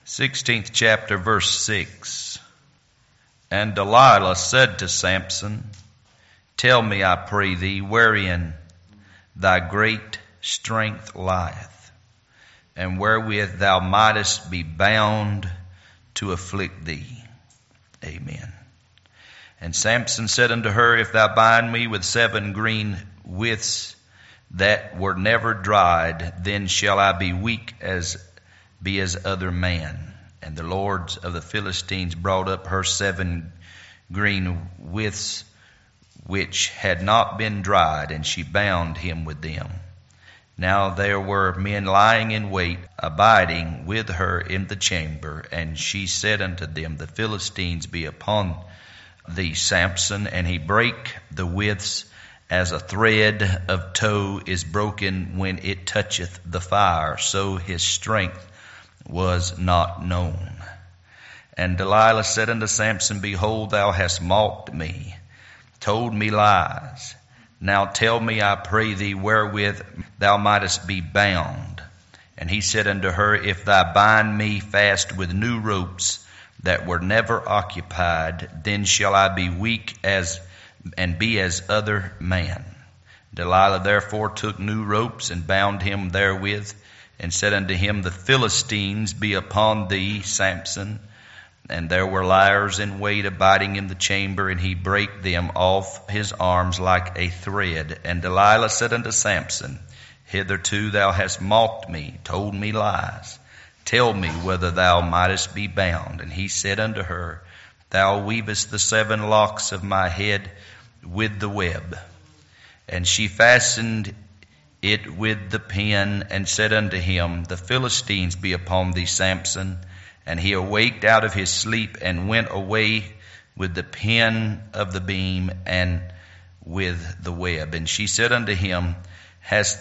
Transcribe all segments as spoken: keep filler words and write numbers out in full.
sixteenth chapter, verse six. And Delilah said to Samson, Tell me, I pray thee, wherein thy great strength lieth, and wherewith thou mightest be bound to afflict thee. Amen. And Samson said unto her, If thou bind me with seven green withs that were never dried, then shall I be weak as be as other man. And the lords of the Philistines brought up her seven green withs which had not been dried, and she bound him with them. Now there were men lying in wait, abiding with her in the chamber. And she said unto them, The Philistines be upon thee, Samson. And he brake the withs as a thread of tow is broken when it toucheth the fire, so his strength was not known. And Delilah said unto Samson, Behold, thou hast mocked me, told me lies. Now tell me, I pray thee, wherewith thou mightest be bound. And he said unto her, If thou bind me fast with new ropes that were never occupied, then shall I be weak as and be as other man. Delilah therefore took new ropes and bound him therewith, and said unto him, The Philistines be upon thee, Samson. And there were liers in wait abiding in the chamber, and he brake them off his arms like a thread. And Delilah said unto Samson, Hitherto thou hast mocked me, told me lies. Tell me whether thou mightest be bound. And he said unto her, Thou weavest the seven locks of my head with the web. And she fastened it with the pin, and said unto him, The Philistines be upon thee, Samson. And he awaked out of his sleep, and went away with the pin of the beam and with the web. And she said unto him, Hast,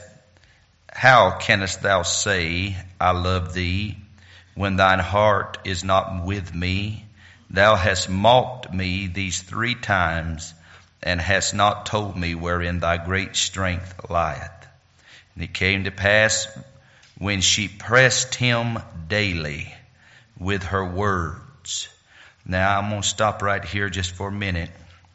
How canst thou say, I love thee, when thine heart is not with me? Thou hast mocked me these three times, and hast not told me wherein thy great strength lieth. And it came to pass, when she pressed him daily with her words. Now I'm going to stop right here just for a minute.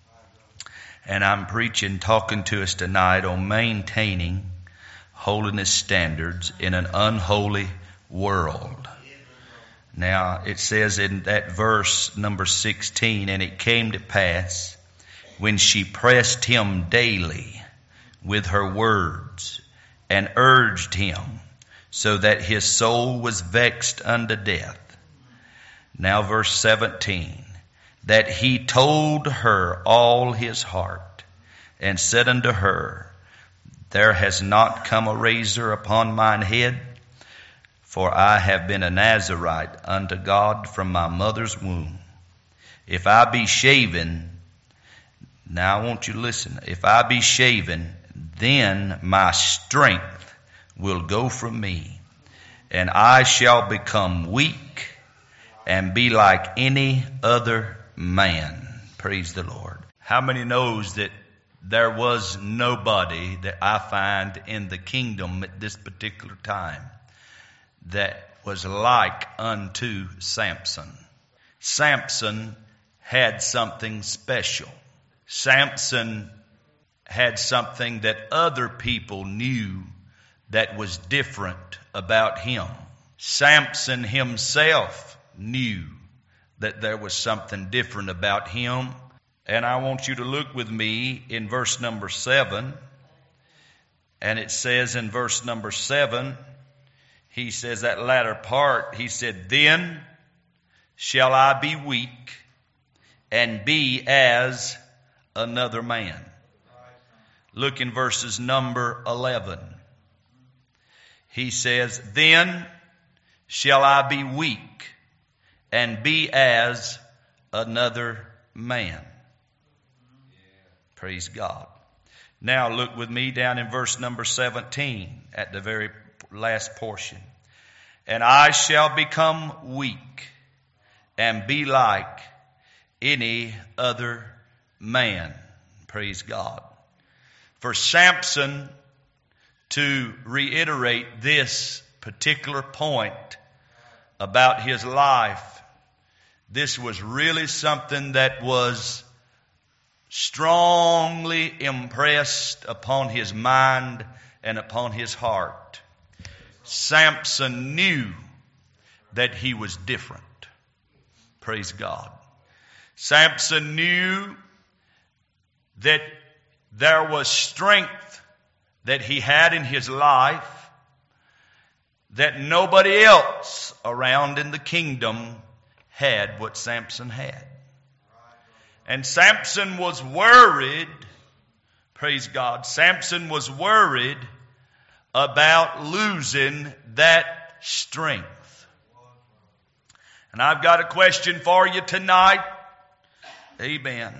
And I'm preaching, talking to us tonight on maintaining holiness standards in an unholy world. Now it says in that verse number sixteen, And it came to pass, when she pressed him daily with her words, and urged him, so that his soul was vexed unto death. Now verse seventeen, that he told her all his heart, and said unto her, There has not come a razor upon mine head, for I have been a Nazarite unto God from my mother's womb. If I be shaven, now I want you to listen, if I be shaven, then my strength will go from me, and I shall become weak and be like any other man. Praise the Lord. How many knows that there was nobody that I find in the kingdom at this particular time that was like unto Samson? Samson had something special. Samson had something that other people knew that was different about him. Samson himself knew that there was something different about him. And I want you to look with me in verse number seven. And it says in verse number seven, he says that latter part, he said, Then shall I be weak and be as another man. Look in verses number eleven. He says, Then shall I be weak and be as another man. Praise God. Now look with me down in verse number seventeen at the very last portion. And I shall become weak and be like any other man. Praise God. For Samson to reiterate this particular point about his life, this was really something that was strongly impressed upon his mind and upon his heart. Samson knew that he was different. Praise God. Samson knew that there was strength that he had in his life that nobody else around in the kingdom had what Samson had. And Samson was worried, praise God, Samson was worried about losing that strength. And I've got a question for you tonight. Amen.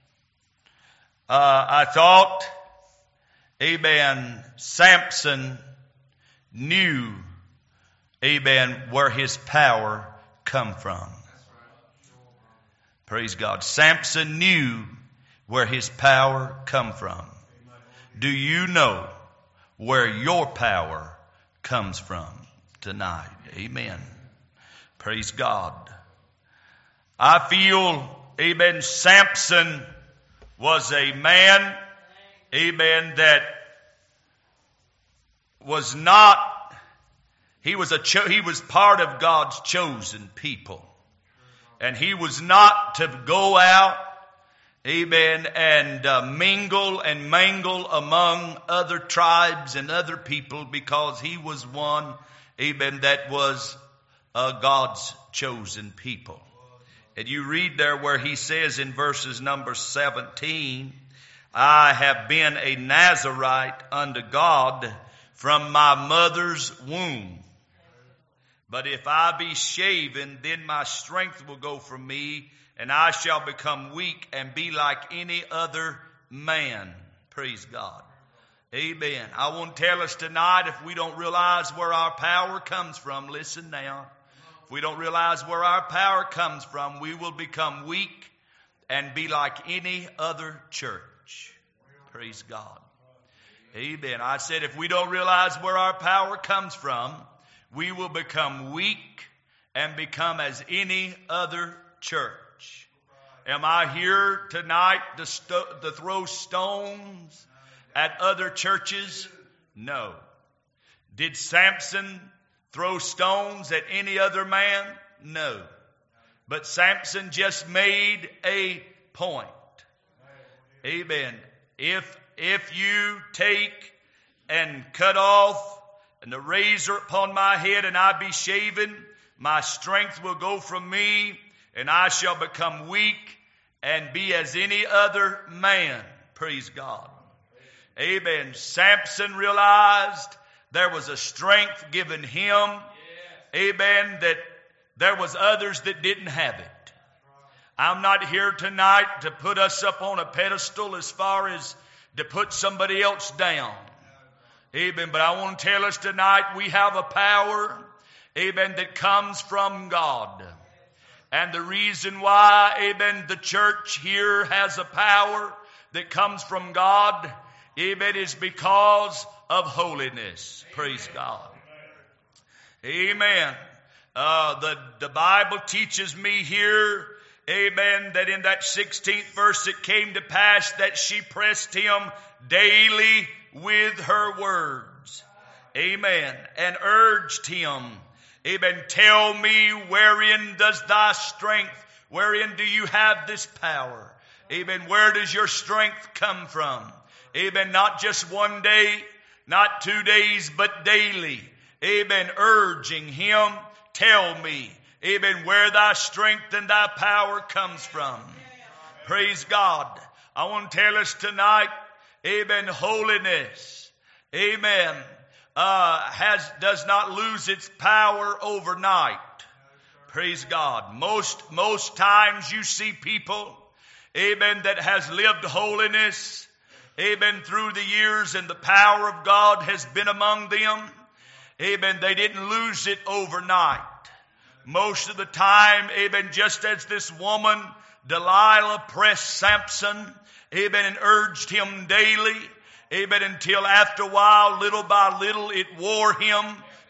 Uh, I thought, amen, Samson knew, amen, where his power come from. Praise God. Samson knew where his power come from. Do you know where your power comes from tonight? Amen. Praise God. I feel, amen, Samson was a man, amen, that was not, he was a cho- he was part of God's chosen people. And he was not to go out, amen, and uh, mingle and mangle among other tribes and other people, because he was one, amen, that was uh, God's chosen people. And you read there where he says in verses number seventeen, I have been a Nazarite unto God from my mother's womb. But if I be shaven, then my strength will go from me, and I shall become weak and be like any other man. Praise God. Amen. I want to tell us tonight, if we don't realize where our power comes from, listen now. If we don't realize where our power comes from, we will become weak and be like any other church. Praise God. Amen. I said if we don't realize where our power comes from, we will become weak and become as any other church. Am I here tonight to, st- to throw stones at other churches? No. Did Samson throw stones at any other man? No. But Samson just made a point. Amen. If, if you take and cut off and the razor upon my head, and I be shaven, my strength will go from me, and I shall become weak and be as any other man. Praise God. Amen. Samson realized there was a strength given him. Amen. That there was others that didn't have it. I'm not here tonight to put us up on a pedestal as far as to put somebody else down. Amen. But I want to tell us tonight we have a power, amen, that comes from God. And the reason why, amen, the church here has a power that comes from God, amen, is because of holiness. Praise God. Amen. Uh, the, the Bible teaches me here, amen, that in that sixteenth verse it came to pass that she pressed him daily with her words, amen, and urged him, amen, tell me wherein does thy strength, wherein do you have this power, amen, where does your strength come from, amen, not just one day, not two days, but daily, amen, urging him, tell me, amen, where thy strength and thy power comes from. Praise God. I want to tell us tonight, amen, holiness, amen, uh, has, does not lose its power overnight. Praise God. Most, most times you see people, amen, that has lived holiness, amen, through the years, and the power of God has been among them. Amen. They didn't lose it overnight. Most of the time, amen, just as this woman, Delilah, pressed Samson, amen, and urged him daily, amen, until after a while, little by little, it wore him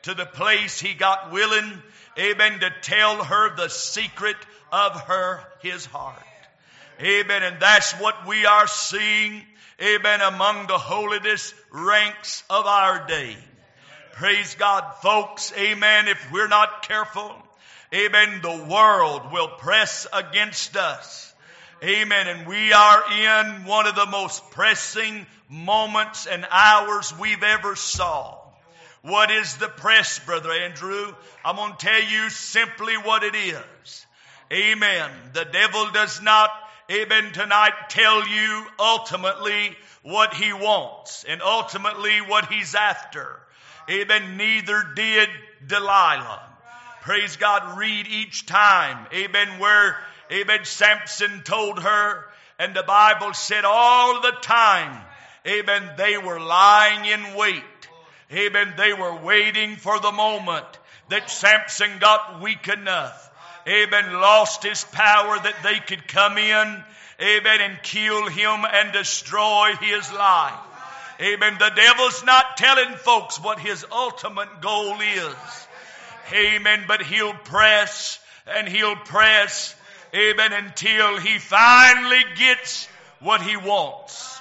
to the place he got willing, amen, to tell her the secret of her, his heart. Amen. And that's what we are seeing, amen, among the holiness ranks of our day. Praise God, folks, amen. If we're not careful, amen, the world will press against us. Amen. And we are in one of the most pressing moments and hours we've ever saw. What is the press, Brother Andrew? I'm going to tell you simply what it is. Amen. The devil does not, amen, tonight tell you ultimately what he wants and ultimately what he's after. Amen. Neither did Delilah. Praise God. Read each time. Amen. Where, amen, Samson told her, and the Bible said all the time, amen, they were lying in wait. Amen. They were waiting for the moment that Samson got weak enough. Amen. Lost his power that they could come in. Amen. And kill him and destroy his life. Amen. The devil's not telling folks what his ultimate goal is. Amen. But he'll press and he'll press. Amen. Until he finally gets what he wants.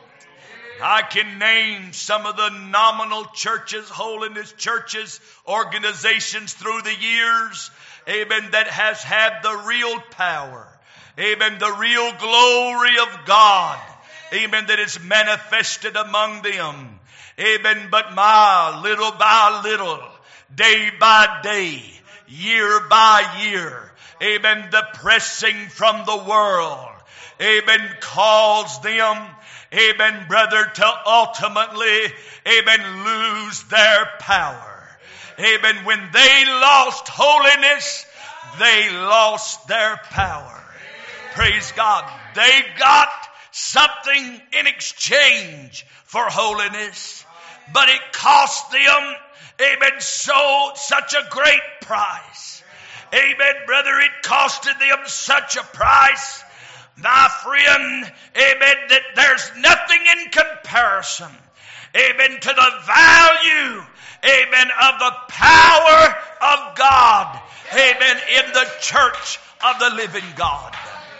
I can name some of the nominal churches, holiness churches, organizations through the years. Amen. That has had the real power. Amen. The real glory of God. Amen. That is manifested among them. Amen. But my little by little, day by day, year by year, amen, the pressing from the world, amen, caused them, amen, brother, to ultimately, amen, lose their power. Amen. When they lost holiness, they lost their power. Praise God. They got something in exchange for holiness, but it cost them, amen, so such a great price. Amen, brother, it costed them such a price, my friend, amen, that there's nothing in comparison, amen, to the value, amen, of the power of God, amen, in the church of the living God.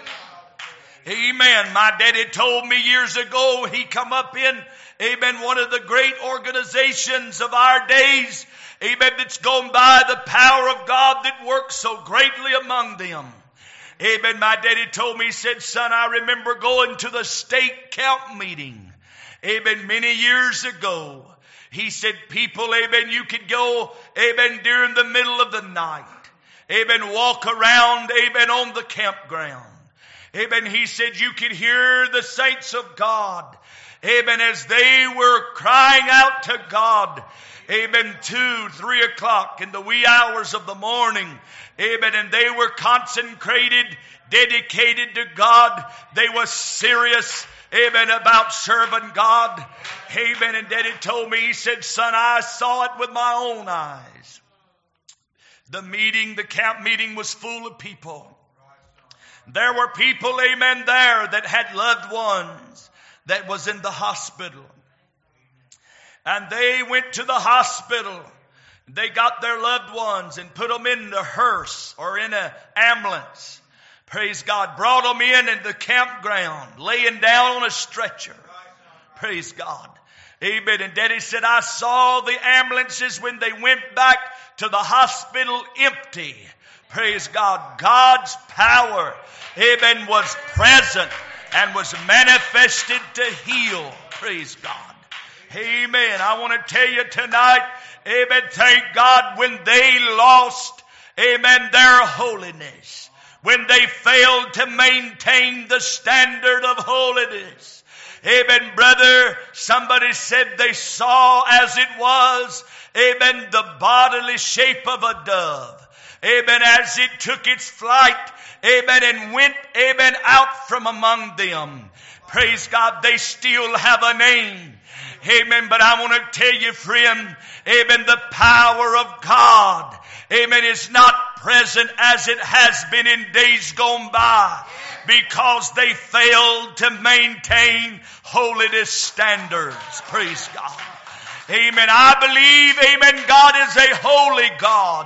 Amen. My daddy told me years ago, he come up in, amen, one of the great organizations of our days, amen, that's gone by the power of God that works so greatly among them. Amen. My daddy told me, he said, son, I remember going to the state count meeting, amen, many years ago. He said, people, amen, you could go, amen, during the middle of the night, amen, walk around, amen, on the campground. Amen. He said you could hear the saints of God, amen, as they were crying out to God, amen, two, three o'clock in the wee hours of the morning, amen, and they were consecrated, dedicated to God. They were serious, amen, about serving God, amen. And Daddy told me, he said, son, I saw it with my own eyes. The meeting, the camp meeting was full of people. There were people, amen, there that had loved ones that was in the hospital. And they went to the hospital. They got their loved ones and put them in the hearse or in an ambulance. Praise God. Brought them in in the campground, laying down on a stretcher. Praise God. Amen. And Daddy said, I saw the ambulances when they went back to the hospital empty. Praise God. God's power, amen, was present and was manifested to heal. Praise God. Amen. I want to tell you tonight, amen, thank God when they lost, amen, their holiness. When they failed to maintain the standard of holiness. Amen, brother. Somebody said they saw as it was, amen, the bodily shape of a dove. Amen, as it took its flight, amen, and went, amen, out from among them. Praise God, they still have a name. Amen, but I want to tell you, friend, amen, the power of God, amen, is not present as it has been in days gone by because they failed to maintain holiness standards. Praise God. Amen. I believe, amen, God is a holy God.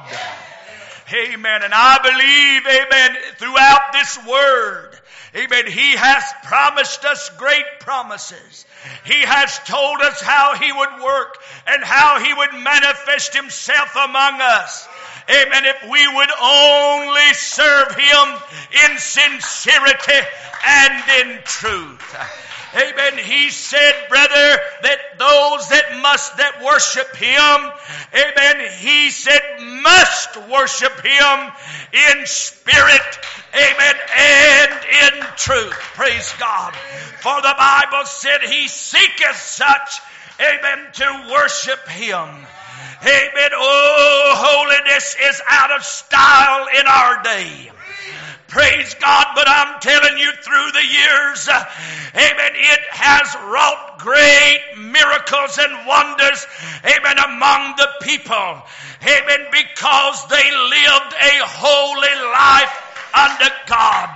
Amen. And I believe, amen, throughout this word, amen, He has promised us great promises. He has told us how He would work and how He would manifest Himself among us. Amen. If we would only serve Him in sincerity and in truth. Amen. He said, brother, that those that must, that worship Him, amen, He said must worship Him in spirit, amen, and in truth. Praise God. For the Bible said He seeketh such, amen, to worship Him. Amen. Oh, holiness is out of style in our day. Praise God, but I'm telling you, through the years, uh, amen, it has wrought great miracles and wonders, amen, among the people, amen, because they lived a holy life unto God.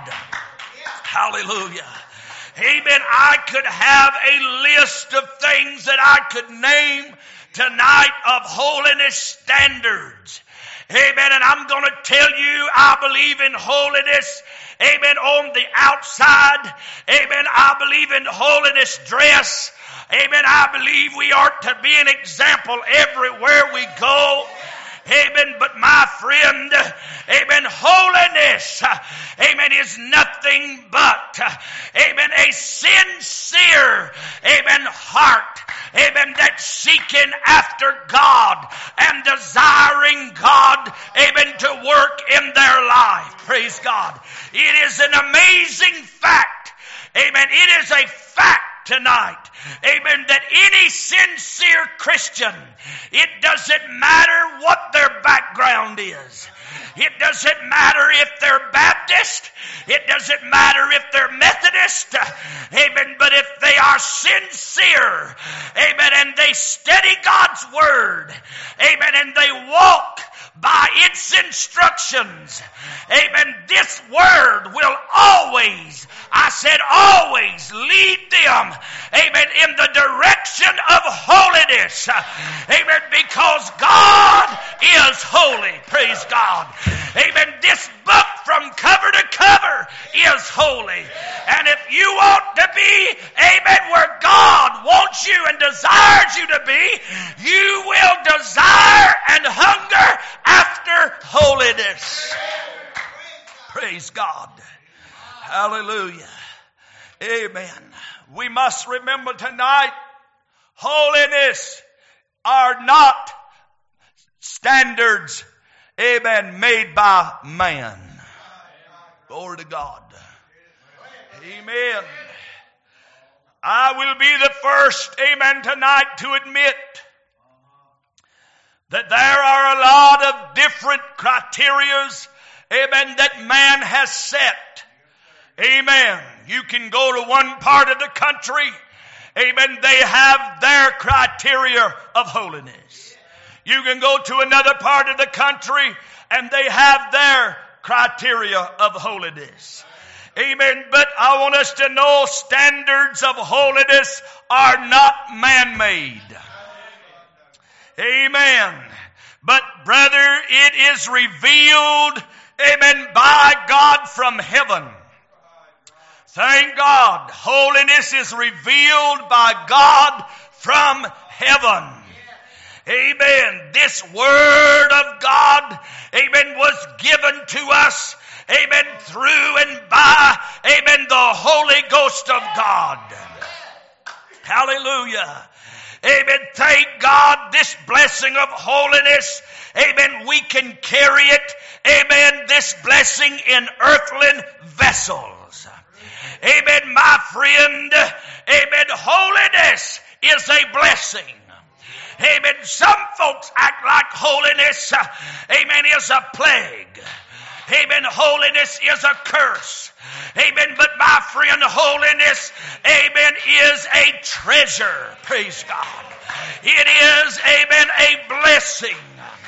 Hallelujah. Amen. I could have a list of things that I could name tonight of holiness standards. Amen. And I'm going to tell you, I believe in holiness. Amen. On the outside. Amen. I believe in holiness dress. Amen. I believe we are to be an example everywhere we go. Amen. But my friend, amen, holiness, amen, is nothing but, amen, a sincere, amen, heart, amen, that's seeking after God and desiring God, amen, to work in their life. Praise God. It is an amazing fact. Amen. It is a fact tonight, amen, that any sincere Christian, it doesn't matter what their background is. It doesn't matter if they're Baptist. It doesn't matter if they're Methodist. Amen. But if they are sincere, amen, and they study God's Word, amen, and they walk by its instructions, amen, this Word will always, I said always, lead them, amen, in the direction of holiness, amen, because God is holy. Praise God. Amen. This book from cover to cover is holy. And if you want to be, amen, where God wants you and desires you to be, you will desire and hunger after holiness. Praise God. Hallelujah. Amen. We must remember tonight, holiness are not standards, amen, made by man. Glory to God. Amen. I will be the first, amen, tonight to admit that there are a lot of different criterias, amen, that man has set. Amen. You can go to one part of the country, amen, they have their criteria of holiness. You can go to another part of the country and they have their criteria of holiness. Amen. But I want us to know standards of holiness are not man-made. Amen. But brother, it is revealed, amen, by God from heaven. Thank God. Holiness is revealed by God from heaven. Amen. This Word of God, amen, was given to us, amen, through and by, amen, the Holy Ghost of God. Hallelujah. Amen. Thank God, this blessing of holiness, amen, we can carry it, amen, this blessing in earthly vessels. Amen, my friend, amen, holiness is a blessing. Amen. Some folks act like holiness, uh, amen, is a plague. Amen. Holiness is a curse. Amen. But my friend, holiness, amen, is a treasure. Praise God. It is, amen, a blessing.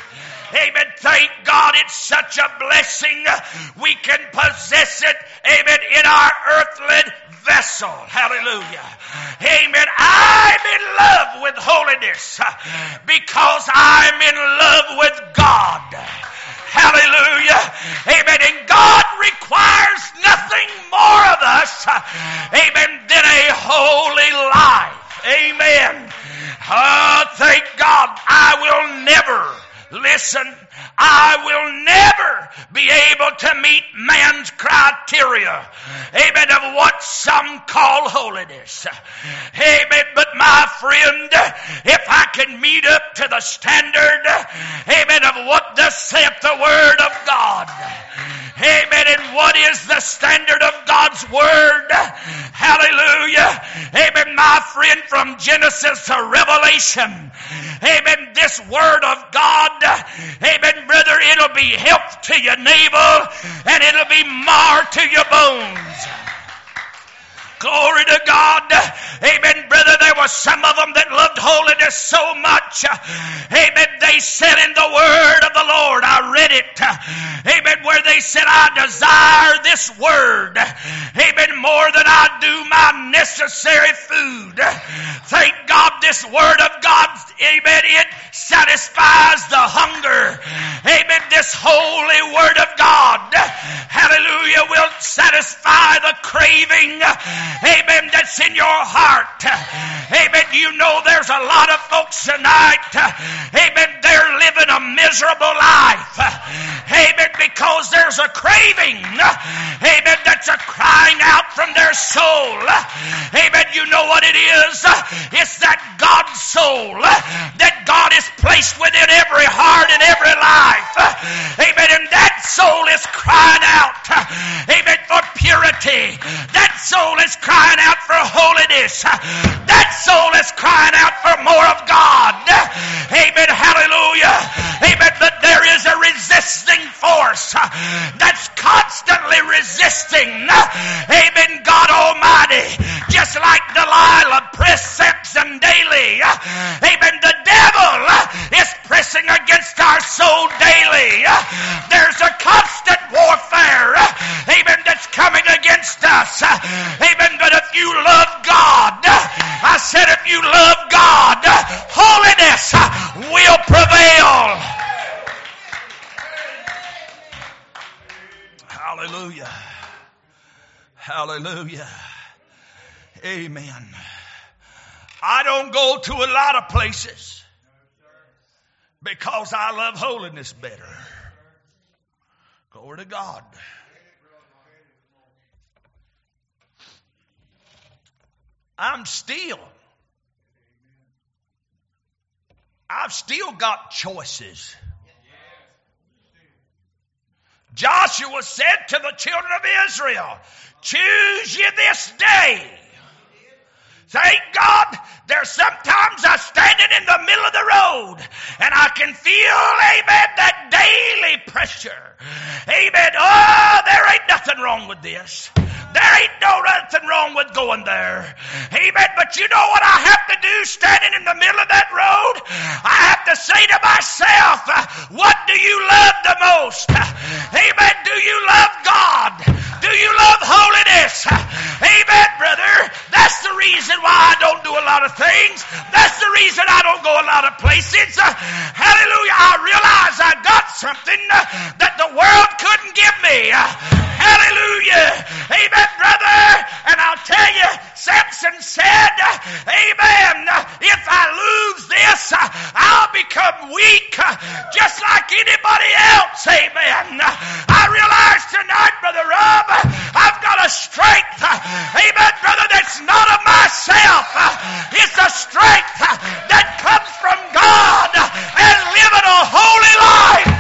Amen. Thank God it's such a blessing. We can possess it, amen, in our earthly vessel. Hallelujah. Amen. I'm in love with holiness because I'm in love with God. Hallelujah. Amen. And God requires nothing more of us, amen, than a holy life. Amen. Oh, thank God. I will never, listen, I will never be able to meet man's criteria, amen, of what some call holiness. Amen. But my friend, if I can meet up to the standard, amen, of what thus saith the Word of God, amen, and what is the standard of God's Word? Hallelujah. Amen, my friend, from Genesis to Revelation, amen, this Word of God, amen, brother, it'll be health to your navel and it'll be mar to your bones. Glory to God. Amen, brother. There were some of them that loved holiness so much. Amen. They said in the word of the Lord, I read it. Amen. Where they said, I desire this word. Amen. More than I do my necessary food. Thank God this word of God, amen, it satisfies the hunger. Amen. This holy word of God, hallelujah, will satisfy the craving. Amen, that's in your heart. Amen, you know there's a lot of folks tonight, amen, they're living a miserable life. Amen, because there's a craving. Amen, that's a crying out from their soul. Amen, you know what it is? It's that God soul that God has placed within every heart and every life. Amen, and that soul is crying out, amen, for purity. That soul is crying out for holiness. That soul is crying out for more of God. Amen. Hallelujah. Amen. But there is a resisting force that's constantly resisting. Amen. God Almighty. Just like Delilah pressed Samson daily. Amen. The devil is pressing against our soul daily. There's a constant warfare. Amen. That's coming against us. Amen. But if you love God, I said if you love God, holiness will prevail. Hallelujah. Hallelujah. Amen. I don't go to a lot of places because I love holiness better. Glory to God. I'm still, I've still got choices. Joshua said to the children of Israel, choose ye this day. Thank God, there's sometimes I'm standing in the middle of the road and I can feel, amen, that daily pressure. Amen. Oh, there ain't nothing wrong with this. There ain't no nothing wrong with going there. Amen. But you know what I have to do standing in the middle of that road? I have to say to myself, what do you love the most? Amen. Do you love God? Do you love holiness? Amen, brother. That's the reason why I don't do a lot of things. That's the reason I don't go a lot of places. Hallelujah. I realize I got something that the world couldn't give me. Hallelujah. Amen, brother. And I'll tell you, Samson said, amen, if I lose this, I'll become weak just like anybody else. Amen. I realize tonight, Brother Rob, I've got a strength, amen, brother, that's not of myself. It's a strength that comes from God and living a holy life.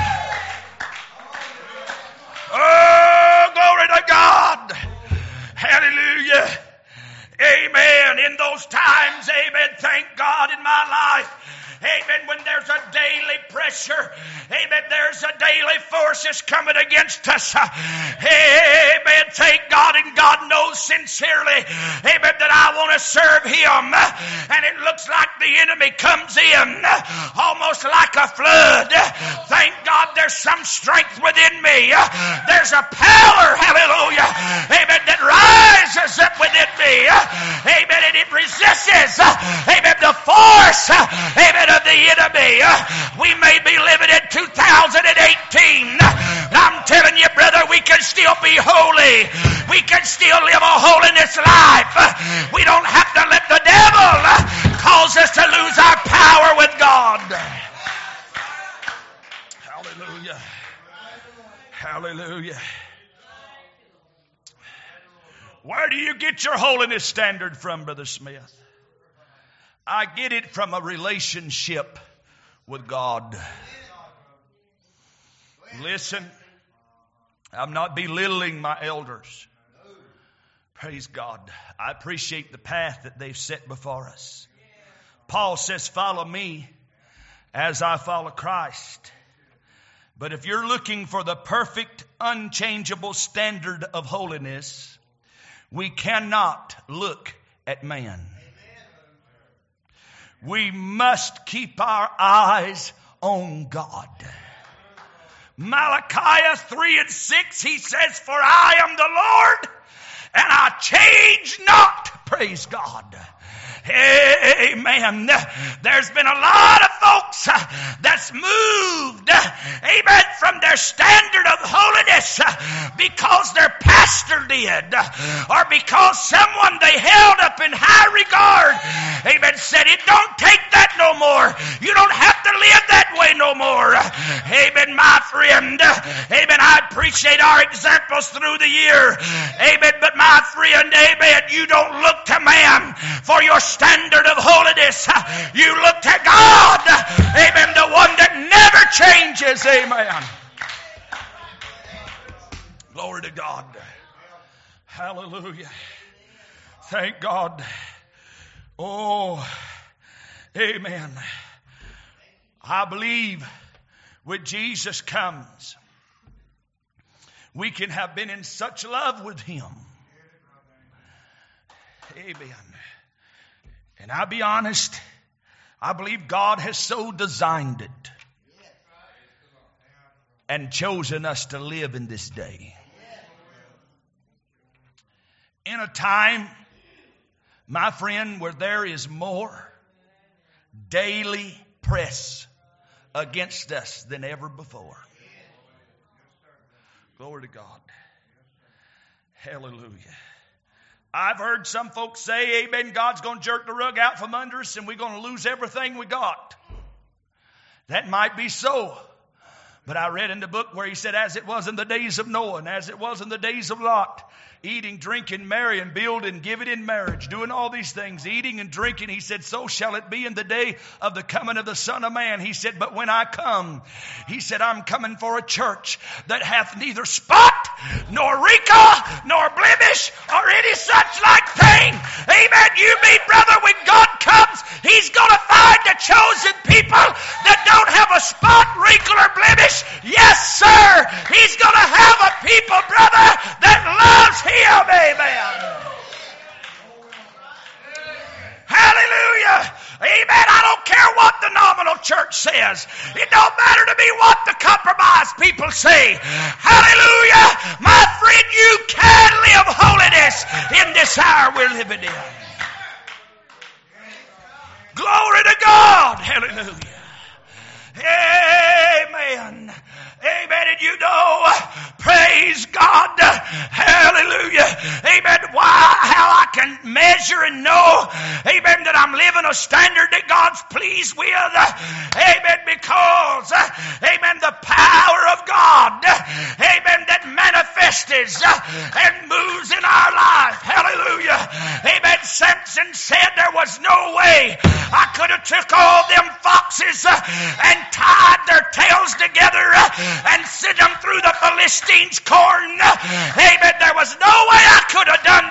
Oh, glory to God. Hallelujah. Amen. In those times, amen, thank God in my life. Amen. When there's a daily pressure, amen, there's a daily force forces coming against us. Amen. Thank God, and God knows sincerely, amen, that I want to serve Him. And it looks like the enemy comes in almost like a flood. Thank God there's some strength within me. There's a power, hallelujah, amen, that rises up within me. Amen. And it resists, amen, the force, amen, of the enemy. We may be living in two thousand eighteen. I'm telling you, brother, we can still be holy. We can still live a holiness life. We don't have to let the devil cause us to lose our power with God. Hallelujah. Hallelujah. Where do you get your holiness standard from, Brother Smith? I get it from a relationship with God. Listen, I'm not belittling my elders. Praise God. I appreciate the path that they've set before us. Paul says, follow me as I follow Christ. But if you're looking for the perfect, unchangeable standard of holiness, we cannot look at man. We must keep our eyes on God. Malachi three and six, he says, for I am the Lord, and I change not. Praise God. Amen. There's been a lot of folks that's moved, amen, from their standard of holiness because their pastor did, or because someone they held up in high regard, amen, said it don't take that no more. You don't have to live that way no more. Amen, my friend. Amen. I appreciate our examples through the year. Amen. But my friend, amen, you don't look to man for your standard of holiness. You look to God. Amen. The one that never changes. Amen. Glory to God. Hallelujah. Thank God. Oh, amen. I believe when Jesus comes, we can have been in such love with Him. Amen. And I'll be honest, I believe God has so designed it and chosen us to live in this day. In a time, my friend, where there is more daily press against us than ever before. Glory to God. Hallelujah. I've heard some folks say, amen, God's going to jerk the rug out from under us and we're going to lose everything we got. That might be so. But I read in the book where he said, as it was in the days of Noah and as it was in the days of Lot, eating, drinking, marrying, building, giving in marriage, doing all these things, eating and drinking. He said, so shall it be in the day of the coming of the Son of Man. He said, but when I come, he said, I'm coming for a church that hath neither spot, nor wrinkle, nor blemish, or any such like thing. Amen. You mean, brother, when God comes, He's going to find the chosen people that don't have a spot, wrinkle, or blemish. Yes, sir. He's going to have a people, brother, that loves Him. Amen. Hallelujah. Amen. I don't care what the nominal church says. It don't matter to me what the compromised people say. Hallelujah. My friend, you can live holiness in this hour we're living in. Glory to God. Hallelujah. Amen. Amen. And you know, praise God. Hallelujah. Amen. Why, how I can measure and know, amen, that I'm living a standard that God's pleased with. Amen. Because, amen, the power of God, amen, that manifests and moves in our life. Hallelujah. Amen. Samson said there was no way I could have took all them foxes and tied their tails together and sent them through the Philistines' corn. Amen. There was no way I could have done